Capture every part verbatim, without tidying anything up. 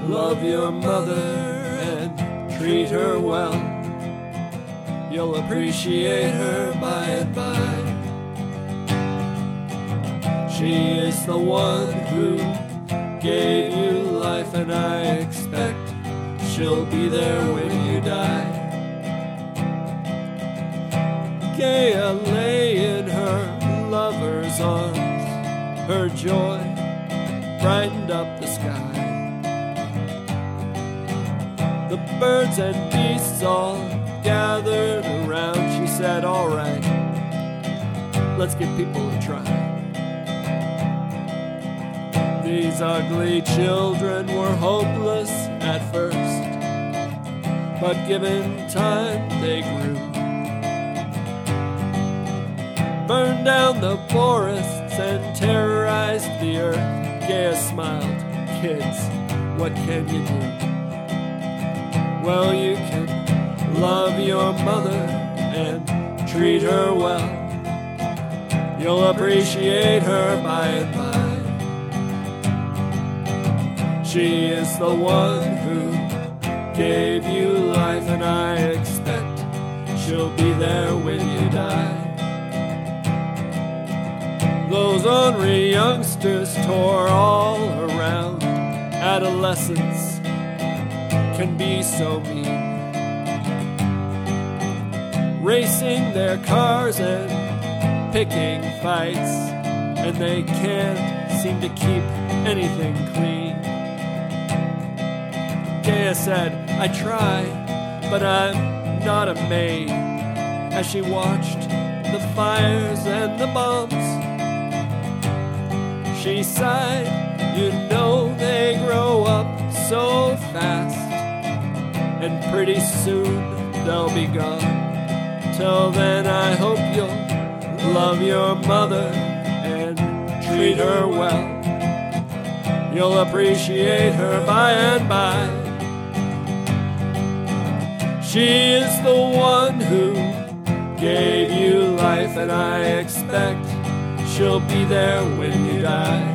love your mother and treat her well. You'll appreciate her by and by. She is the one who gave you life, and I expect she'll be there when you die. Gaia lay in her lover's arms. Her joy brightened up the sky. The birds and beasts all gathered around. She said, all right, let's give people a try. These ugly children were hopeless at first, but given time they grew. Burned down the forests and terrorized the earth. Gaia smiled. Kids, what can you do? Well, you can love your mother and treat her well. You'll appreciate her by and by. She is the one who gave you life, and I expect she'll be there when you die. Those ornery youngsters tore all around. Adolescence can be so mean, racing their cars and picking fights, and they can't seem to keep anything clean. Gaia said, I try, but I'm not a maid. As she watched the fires and the bombs, she sighed, you know they grow up so fast, and pretty soon they'll be gone. Till then I hope you'll love your mother and treat her well. You'll appreciate her by and by. She is the one who gave you life, and I expect she'll be there when you die.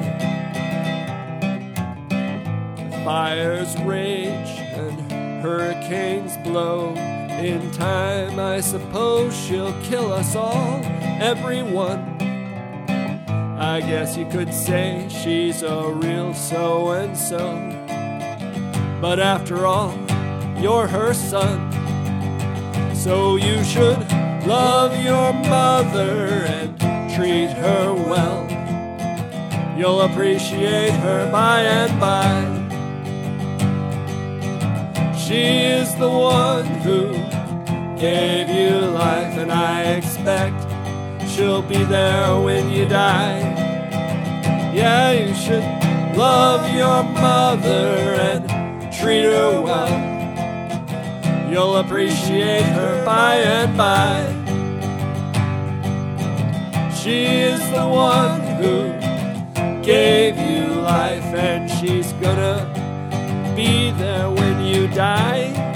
Fires rage and hurricanes blow. In time, I suppose she'll kill us all, everyone. I guess you could say she's a real so-and-so. But after all, you're her son. So you should love your mother and treat her well. You'll appreciate her by and by. She is the one who gave you life, and I expect she'll be there when you die. Yeah, you should love your mother and treat her well. You'll appreciate her by and by. She is the one who gave you life, and she's gonna be there when you die.